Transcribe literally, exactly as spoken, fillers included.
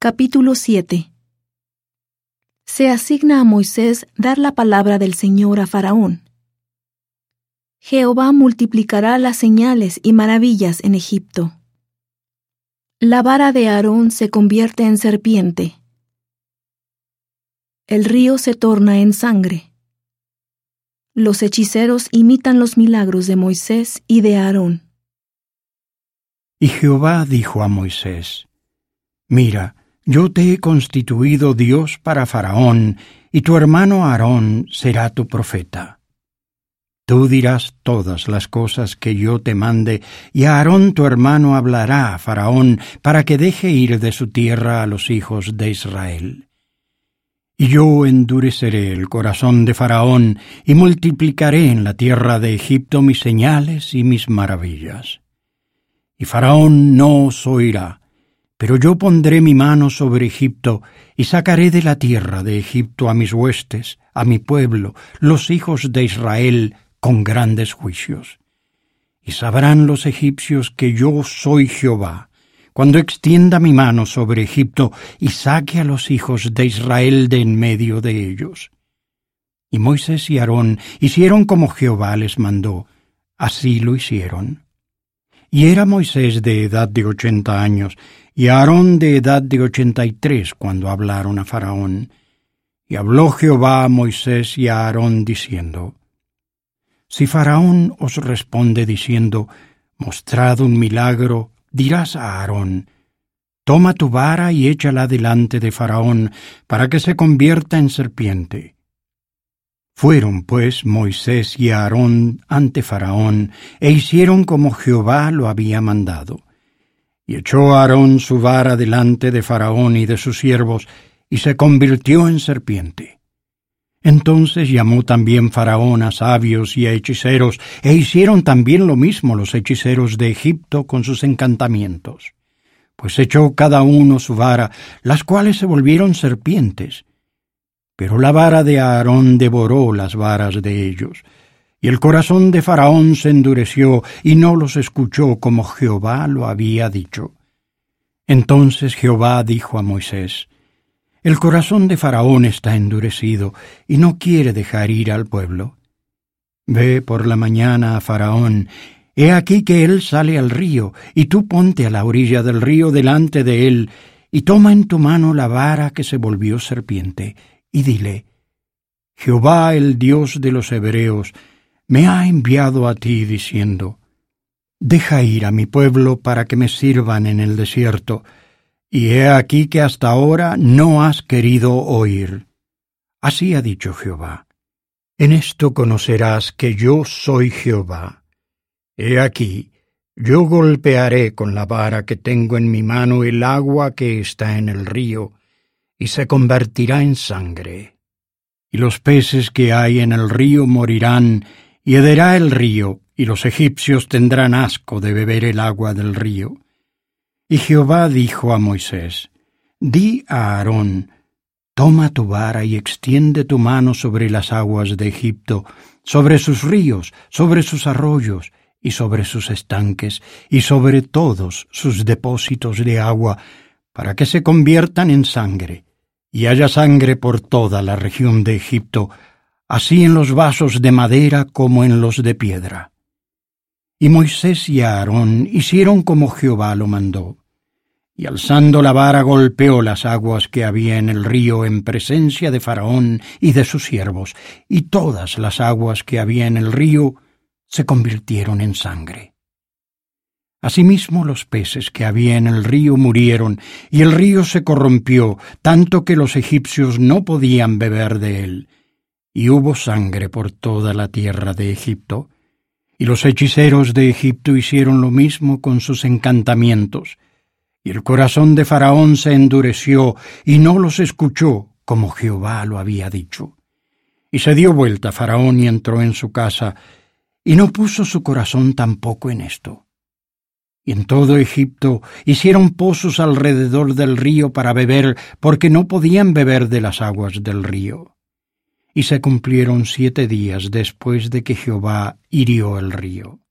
Capítulo siete. Se asigna a Moisés dar la palabra del Señor a Faraón. Jehová multiplicará las señales y maravillas en Egipto. La vara de Aarón se convierte en serpiente. El río se torna en sangre. Los hechiceros imitan los milagros de Moisés y de Aarón. Y Jehová dijo a Moisés: Mira, yo te he constituido Dios para Faraón, y tu hermano Aarón será tu profeta. Tú dirás todas las cosas que yo te mande, y Aarón tu hermano hablará a Faraón para que deje ir de su tierra a los hijos de Israel. Y yo endureceré el corazón de Faraón, y multiplicaré en la tierra de Egipto mis señales y mis maravillas. Y Faraón no os oirá, pero yo pondré mi mano sobre Egipto, y sacaré de la tierra de Egipto a mis huestes, a mi pueblo, los hijos de Israel, con grandes juicios. Y sabrán los egipcios que yo soy Jehová, cuando extienda mi mano sobre Egipto, y saque a los hijos de Israel de en medio de ellos. Y Moisés y Aarón hicieron como Jehová les mandó, así lo hicieron. Y era Moisés de edad de ochenta años, y Aarón de edad de ochenta y tres, cuando hablaron a Faraón. Y habló Jehová a Moisés y a Aarón, diciendo: Si Faraón os responde diciendo: Mostrad un milagro, dirás a Aarón: Toma tu vara y échala delante de Faraón, para que se convierta en serpiente. Fueron, pues, Moisés y Aarón ante Faraón, e hicieron como Jehová lo había mandado. Y echó Aarón su vara delante de Faraón y de sus siervos, y se convirtió en serpiente. Entonces llamó también Faraón a sabios y a hechiceros, e hicieron también lo mismo los hechiceros de Egipto con sus encantamientos. Pues echó cada uno su vara, las cuales se volvieron serpientes. Pero la vara de Aarón devoró las varas de ellos, y el corazón de Faraón se endureció, y no los escuchó como Jehová lo había dicho. Entonces Jehová dijo a Moisés: El corazón de Faraón está endurecido, y no quiere dejar ir al pueblo. Ve por la mañana a Faraón, he aquí que él sale al río, y tú ponte a la orilla del río delante de él, y toma en tu mano la vara que se volvió serpiente, y dile: Jehová, el Dios de los hebreos, me ha enviado a ti diciendo: Deja ir a mi pueblo para que me sirvan en el desierto, y he aquí que hasta ahora no has querido oír. Así ha dicho Jehová: En esto conocerás que yo soy Jehová. He aquí, yo golpearé con la vara que tengo en mi mano el agua que está en el río, y se convertirá en sangre. Y los peces que hay en el río morirán, y hederá el río, y los egipcios tendrán asco de beber el agua del río. Y Jehová dijo a Moisés: Di a Aarón: Toma tu vara y extiende tu mano sobre las aguas de Egipto, sobre sus ríos, sobre sus arroyos, y sobre sus estanques, y sobre todos sus depósitos de agua, para que se conviertan en sangre, y haya sangre por toda la región de Egipto, así en los vasos de madera como en los de piedra. Y Moisés y Aarón hicieron como Jehová lo mandó, y alzando la vara golpeó las aguas que había en el río en presencia de Faraón y de sus siervos, y todas las aguas que había en el río se convirtieron en sangre. Asimismo los peces que había en el río murieron, y el río se corrompió, tanto que los egipcios no podían beber de él, y hubo sangre por toda la tierra de Egipto. Y los hechiceros de Egipto hicieron lo mismo con sus encantamientos, y el corazón de Faraón se endureció, y no los escuchó, como Jehová lo había dicho. Y se dio vuelta Faraón y entró en su casa, y no puso su corazón tampoco en esto. Y en todo Egipto hicieron pozos alrededor del río para beber, porque no podían beber de las aguas del río. Y se cumplieron siete días después de que Jehová hirió el río.